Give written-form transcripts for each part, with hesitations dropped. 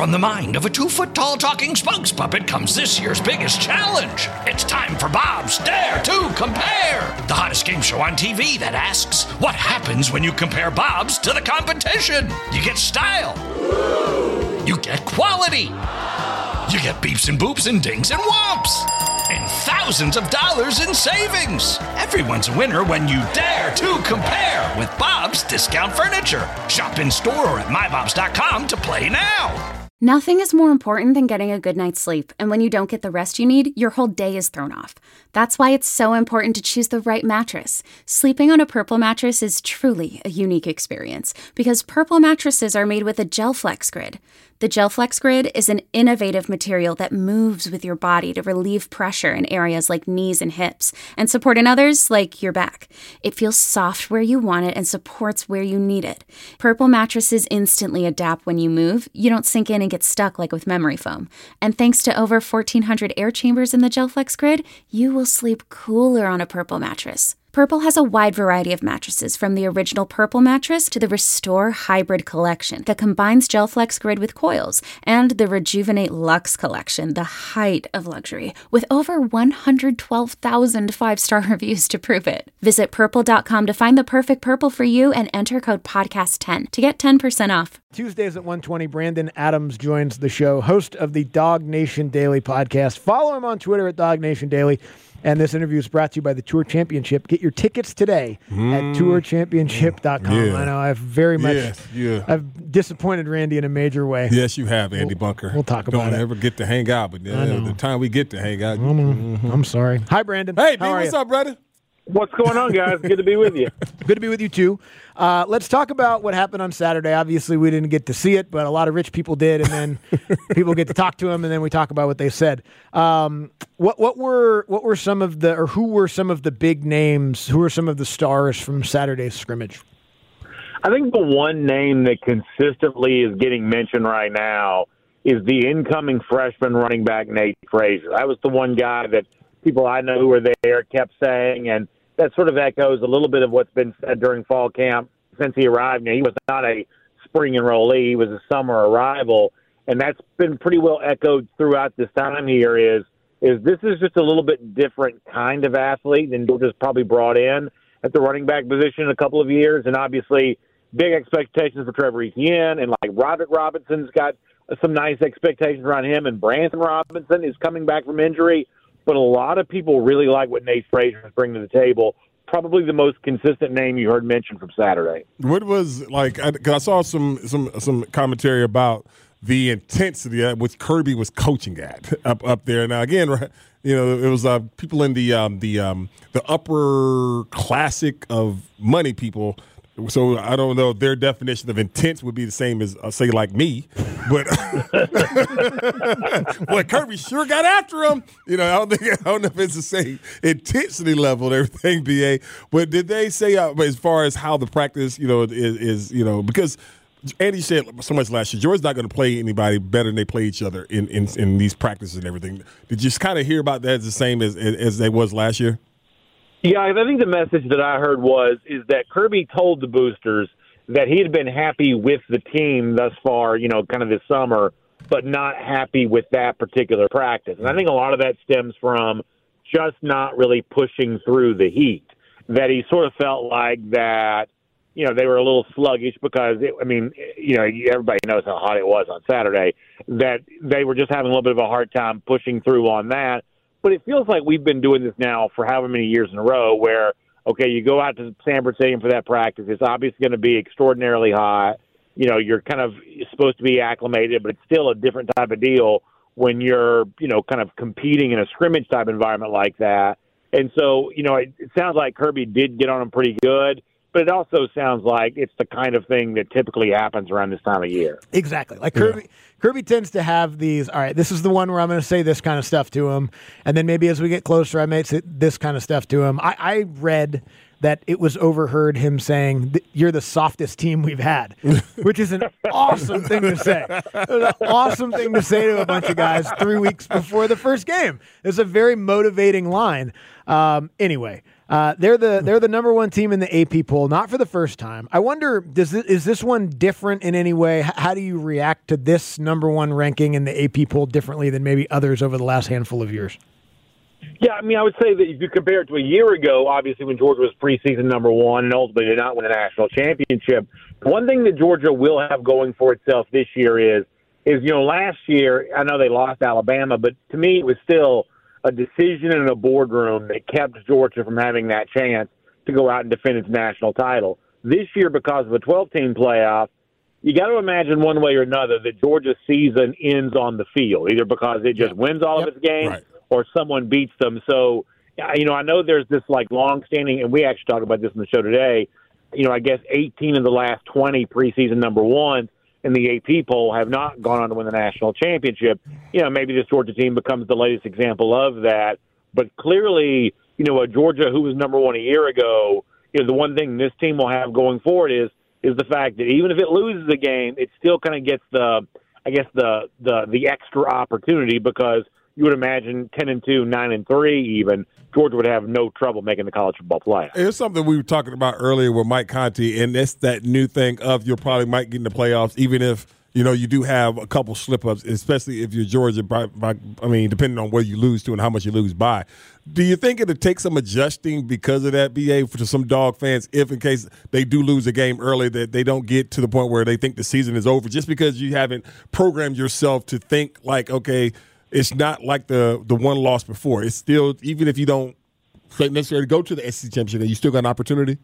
From the mind of a 2-foot-tall talking spokes puppet comes this year's biggest challenge. It's time for Bob's Dare to Compare, the hottest game show on TV that asks, what happens when you compare Bob's to the competition? You get style. You get quality. You get beeps and boops and dings and whomps. And thousands of dollars in savings. Everyone's a winner when you dare to compare with Bob's Discount Furniture. Shop in store or at mybobs.com to play now. Nothing is more important than getting a good night's sleep, and when you don't get the rest you need, your whole day is thrown off. That's why it's so important to choose the right mattress. Sleeping on a Purple mattress is truly a unique experience, because Purple mattresses are made with a GelFlex Grid. The GelFlex Grid is an innovative material that moves with your body to relieve pressure in areas like knees and hips, and support in others like your back. It feels soft where you want it and supports where you need it. Purple mattresses instantly adapt when you move. You don't sink in and get stuck like with memory foam. And thanks to over 1,400 air chambers in the GelFlex Grid, you will sleep cooler on a Purple mattress. Purple has a wide variety of mattresses, from the original Purple mattress to the Restore Hybrid collection that combines GelFlex Grid with coils, and the Rejuvenate Luxe collection, the height of luxury, with over 112,000 five-star reviews to prove it. Visit purple.com to find the perfect Purple for you and enter code podcast10 to get 10% off. Tuesdays at 1:20, Brandon Adams joins the show, host of the Dog Nation Daily podcast. Follow him on Twitter at Dog Nation Daily. And this interview is brought to you by the Tour Championship. Get your tickets today at tourchampionship.com. Yeah. I know I've very much I've disappointed Randy in a major way. Yes, you have, Andy Bunker. We'll talk about it. Don't ever get to hang out, but the time we get to hang out. I'm sorry. Hi, Brandon. Hey, How are what's you? up, brother? What's going on, guys? Good to be with you. Good to be with you, too. Let's talk about what happened on Saturday. Obviously, we didn't get to see it, but a lot of rich people did, and then people get to talk to them, and then we talk about what they said. What were some of the, or who were some of the big names? Who were some of the stars from Saturday's scrimmage? I think the one name that consistently is getting mentioned right now is the incoming freshman running back, Nate Frazier. That was the one guy that people I know who were there kept saying, and that sort of echoes a little bit of what's been said during fall camp since he arrived. Now, he was not a spring enrollee. He was a summer arrival, and that's been pretty well echoed throughout this time here is this is just a little bit different kind of athlete than Georgia's probably brought in at the running back position in a couple of years, and obviously big expectations for Trevor Etienne, and like Roderick Robinson's got some nice expectations around him, and Branson Robinson is coming back from injury. But a lot of people really like what Nate Frazier is bringing to the table. Probably the most consistent name you heard mentioned from Saturday. What was like? Cause I saw some commentary about the intensity at which Kirby was coaching at up there. Now again, right, you know, it was people in the upper classic of money people. So I don't know if their definition of intense would be the same as, say, like me. But well, Kirby sure got after him. You know, I don't know if it's the same intensity level and everything, BA. But did they say as far as how the practice, you know, is you know, because Andy said so much last year, Georgia's not going to play anybody better than they play each other in these practices and everything. Did you just kind of hear about that as the same as they was last year? Yeah, I think the message that I heard is that Kirby told the boosters that he had been happy with the team thus far, you know, kind of this summer, but not happy with that particular practice. And I think a lot of that stems from just not really pushing through the heat, that he sort of felt like that, you know, they were a little sluggish because, everybody knows how hot it was on Saturday, that they were just having a little bit of a hard time pushing through on that. But it feels like we've been doing this now for however many years in a row where, okay, you go out to Sanford Stadium for that practice. It's obviously going to be extraordinarily hot. You know, you're kind of supposed to be acclimated, but it's still a different type of deal when you're, you know, kind of competing in a scrimmage type environment like that. And so, you know, it sounds like Kirby did get on him pretty good, but it also sounds like it's the kind of thing that typically happens around this time of year. Exactly. Like Kirby tends to have these, all right, this is the one where I'm going to say this kind of stuff to him, and then maybe as we get closer, I may say this kind of stuff to him. I read that it was overheard him saying, you're the softest team we've had, which is an awesome thing to say. It was an awesome thing to say to a bunch of guys 3 weeks before the first game. It's a very motivating line. Anyway, They're the number one team in the AP poll, not for the first time. I wonder, is this one different in any way? How do you react to this number one ranking in the AP poll differently than maybe others over the last handful of years? Yeah, I mean, I would say that if you compare it to a year ago, obviously when Georgia was preseason number one and ultimately did not win a national championship, one thing that Georgia will have going for itself this year is last year, I know they lost Alabama, but to me it was still a decision in a boardroom that kept Georgia from having that chance to go out and defend its national title. This year, because of a 12-team playoff, you got to imagine one way or another that Georgia's season ends on the field, either because it just wins all of its games or someone beats them. So, I know there's this long-standing, and we actually talked about this in the show today, I guess 18 of the last 20 preseason number ones in the AP poll have not gone on to win the national championship. Maybe this Georgia team becomes the latest example of that. But clearly, a Georgia who was number one a year ago, the one thing this team will have going forward is the fact that even if it loses a game, it still kind of gets the extra opportunity, because you would imagine 10-2, 9-3 even, Georgia would have no trouble making the college football playoff. It's something we were talking about earlier with Mike Conti, and that's that new thing of you probably might get in the playoffs, even if you do have a couple slip-ups, especially if you're Georgia, depending on where you lose to and how much you lose by. Do you think it'll take some adjusting because of that, BA, for some dog fans, if in case they do lose a game early, that they don't get to the point where they think the season is over, just because you haven't programmed yourself to think like, okay, it's not like the one loss before. It's still, even if you don't necessarily go to the SEC championship, you still got an opportunity?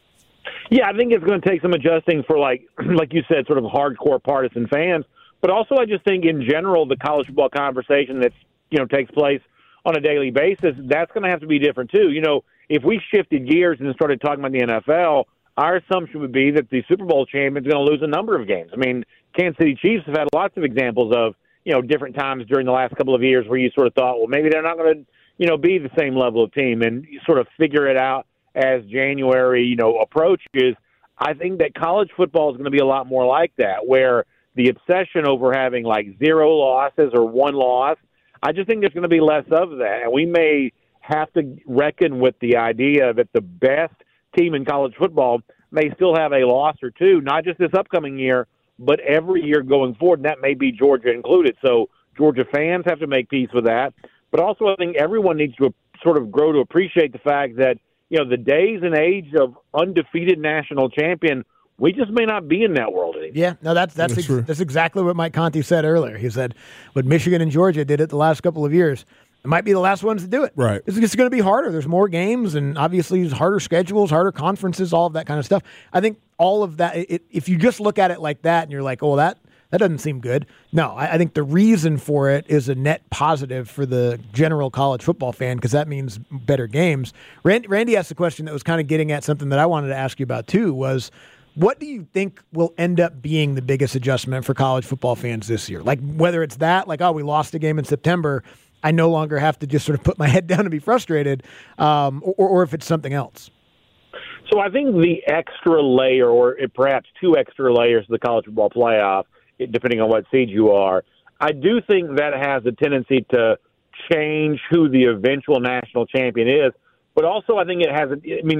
Yeah, I think it's going to take some adjusting for, like you said, sort of hardcore partisan fans. But also I just think in general the college football conversation that's, takes place on a daily basis, that's going to have to be different too. If we shifted gears and started talking about the NFL, our assumption would be that the Super Bowl champion is going to lose a number of games. I mean, Kansas City Chiefs have had lots of examples of, different times during the last couple of years where you sort of thought, well, maybe they're not going to, be the same level of team, and you sort of figure it out as January, approaches. I think that college football is going to be a lot more like that, where the obsession over having 0 losses or 1 loss, I just think there's going to be less of that. And we may have to reckon with the idea that the best team in college football may still have a loss or two, not just this upcoming year, but every year going forward, and that may be Georgia included. So Georgia fans have to make peace with that. But also I think everyone needs to sort of grow to appreciate the fact that, the days and age of undefeated national champion, we just may not be in that world anymore. Yeah, no, that's exactly what Mike Conti said earlier. He said what Michigan and Georgia did it the last couple of years, it might be the last ones to do it. Right. It's going to be harder. There's more games, and obviously harder schedules, harder conferences, all of that kind of stuff. I think all of that, if you just look at it like that and you're like, oh, that doesn't seem good. No, I think the reason for it is a net positive for the general college football fan, because that means better games. Randy asked a question that was kind of getting at something that I wanted to ask you about too, was what do you think will end up being the biggest adjustment for college football fans this year? Whether it's that, we lost a game in September, I no longer have to just sort of put my head down and be frustrated, or if it's something else. So I think the extra layer, or perhaps 2 extra layers of the college football playoff, depending on what seed you are, I do think that has a tendency to change who the eventual national champion is. But also I think it has,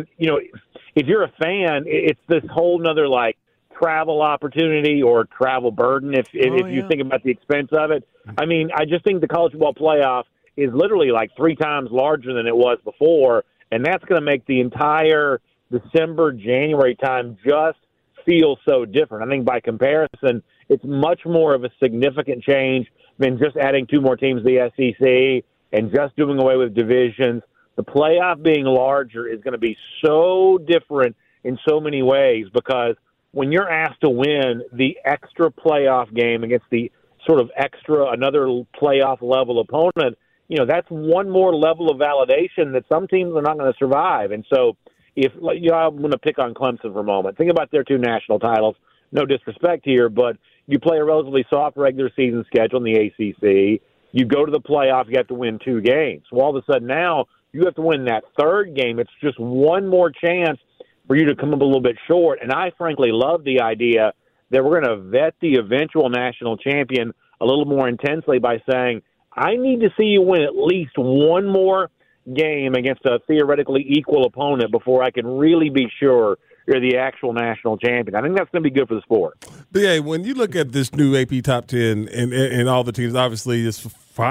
if you're a fan, it's this whole nother travel opportunity or travel burden if you think about the expense of it. I just think the college football playoff is literally 3 times larger than it was before, and that's going to make the entire December, January time just feel so different. I think by comparison, it's much more of a significant change than just adding 2 more teams to the SEC and just doing away with divisions. The playoff being larger is going to be so different in so many ways, because when you're asked to win the extra playoff game against the sort of another playoff level opponent, that's one more level of validation that some teams are not going to survive. And so I'm going to pick on Clemson for a moment. Think about their 2 national titles. No disrespect here, but you play a relatively soft regular season schedule in the ACC. You go to the playoff, you have to win 2 games. Well, all of a sudden now you have to win that 3rd game. It's just one more chance for you to come up a little bit short. And I frankly love the idea that we're going to vet the eventual national champion a little more intensely by saying, I need to see you win at least one more game against a theoretically equal opponent before I can really be sure you're the actual national champion. I think that's going to be good for the sport. BA, when you look at this new AP Top 10 and all the teams, obviously it's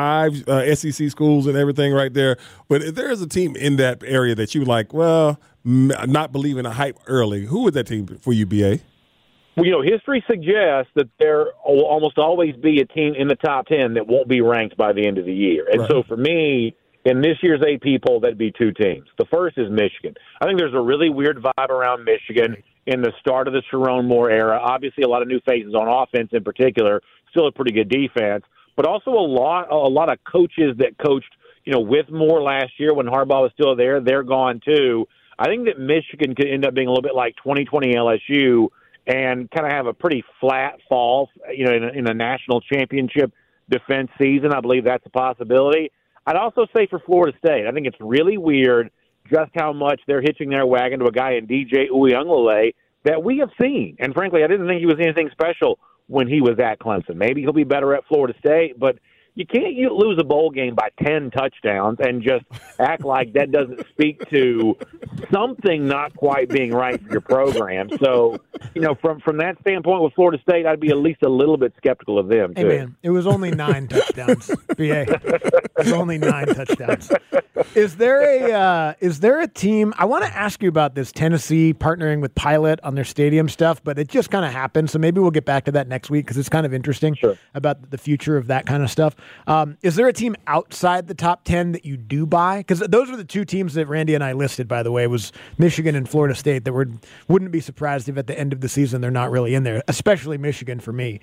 5 SEC schools and everything right there, but if there is a team in that area that you like, well, not believing the hype early, who would that team for you, BA? Well, history suggests that there will almost always be a team in the top 10 that won't be ranked by the end of the year. And so for me, in this year's AP poll, that'd be 2 teams. The first is Michigan. I think there's a really weird vibe around Michigan in the start of the Sharon Moore era. Obviously, a lot of new faces on offense in particular, still a pretty good defense, but also a lot of coaches that coached, with Moore last year when Harbaugh was still there. They're gone too. I think that Michigan could end up being a little bit like 2020 LSU and kind of have a pretty flat fall, in a national championship defense season. I believe that's a possibility. I'd also say for Florida State, I think it's really weird just how much they're hitching their wagon to a guy in DJ Uiagalelei that we have seen. And frankly, I didn't think he was anything special when he was at Clemson. Maybe he'll be better at Florida State, but you can't lose a bowl game by 10 touchdowns and just act like that doesn't speak to something not quite being right for your program. So, from that standpoint with Florida State, I'd be at least a little bit skeptical of them, too. Hey, man, it was only 9 touchdowns, BA. It was only 9 touchdowns. Is there a team, I want to ask you about this Tennessee partnering with Pilot on their stadium stuff, but it just kind of happened, so maybe we'll get back to that next week because it's kind of interesting about the future of that kind of stuff. Is there a team outside the top 10 that you do buy? Because those were the 2 teams that Randy and I listed, by the way, was Michigan and Florida State that wouldn't be surprised if at the end of the season they're not really in there, especially Michigan for me.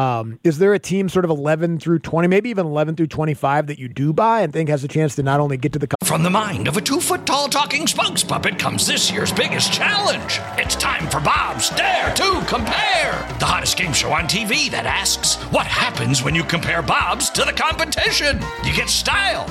Is there a team sort of 11 through 20, maybe even 11 through 25 that you do buy and think has a chance to not only get to the... From the mind of a 2-foot-tall talking spokes puppet comes this year's biggest challenge. It's time for Bob's Dare to Compare, the hottest game show on TV that asks, what happens when you compare Bob's to the competition? You get style.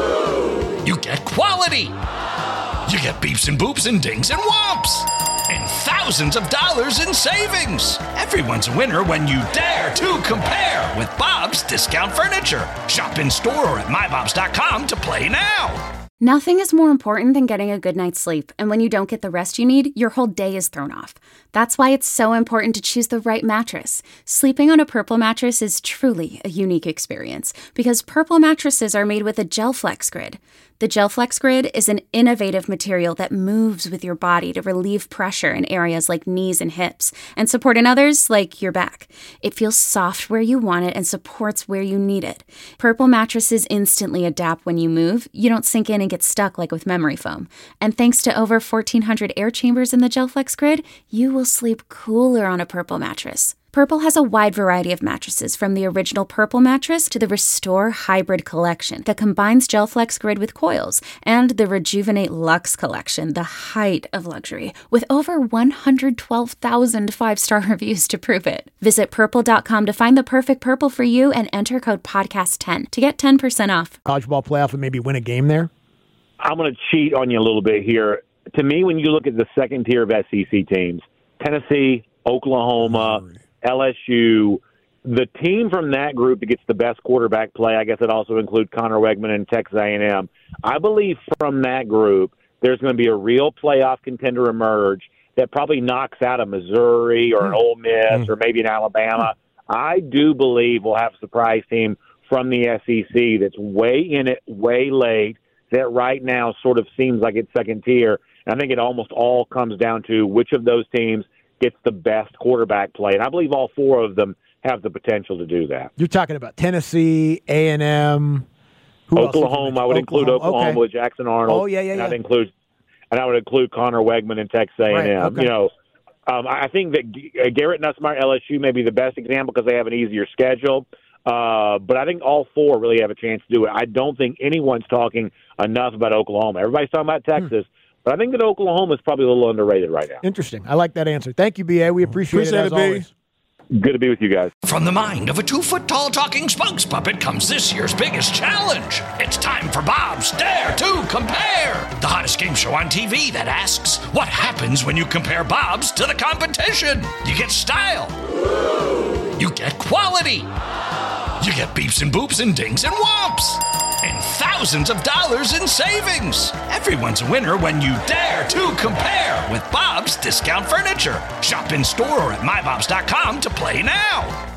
You get quality. You get beeps and boops and dings and whomps. And thousands of dollars in savings. Everyone's a winner when you dare to compare with Bob's Discount Furniture. Shop in store or at mybobs.com to play now. Nothing is more important than getting a good night's sleep, and when you don't get the rest you need, your whole day is thrown off. That's why it's so important to choose the right mattress. Sleeping on a Purple mattress is truly a unique experience because Purple mattresses are made with a GelFlex Grid. The GelFlex Grid is an innovative material that moves with your body to relieve pressure in areas like knees and hips and support in others like your back. It feels soft where you want it and supports where you need it. Purple mattresses instantly adapt when you move. You don't sink in and get stuck like with memory foam. And thanks to over 1,400 air chambers in the GelFlex Grid, you will sleep cooler on a Purple mattress. Purple has a wide variety of mattresses, from the original Purple mattress to the Restore Hybrid collection that combines GelFlex Grid with coils, and the Rejuvenate Luxe collection, the height of luxury, with over 112,000 5-star reviews to prove it. Visit Purple.com to find the perfect Purple for you and enter code podcast10 to get 10% off. College ball playoff and maybe win a game there? I'm going to cheat on you a little bit here. To me, when you look at the second tier of SEC teams, Tennessee, Oklahoma, LSU, the team from that group that gets the best quarterback play, I guess it also includes Connor Wegman and Texas A&M. I believe from that group, there's going to be a real playoff contender emerge that probably knocks out a Missouri or an Ole Miss or maybe an Alabama. I do believe we'll have a surprise team from the SEC that's way in it, way late, that right now sort of seems like it's second tier. And I think it almost all comes down to which of those teams gets the best quarterback play. And I believe all 4 of them have the potential to do that. You're talking about Tennessee, A&M, Oklahoma. I would include Oklahoma with Jackson Arnold. Oh, yeah. And I would include Connor Wegman and Texas A&M. Right, okay. I think that Garrett Nussmeier, LSU, may be the best example because they have an easier schedule. But I think all 4 really have a chance to do it. I don't think anyone's talking enough about Oklahoma. Everybody's talking about Texas. But I think that Oklahoma is probably a little underrated right now. Interesting. I like that answer. Thank you, B.A. We appreciate it as always. Good to be with you guys. From the mind of a 2-foot-tall talking spokes puppet comes this year's biggest challenge. It's time for Bob's Dare to Compare, the hottest game show on TV that asks, what happens when you compare Bob's to the competition? You get style. You get quality. You get beeps and boops and dings and whomps. and thousands of dollars in savings. Everyone's a winner when you dare to compare with Bob's Discount Furniture. Shop in store or at mybobs.com to play now.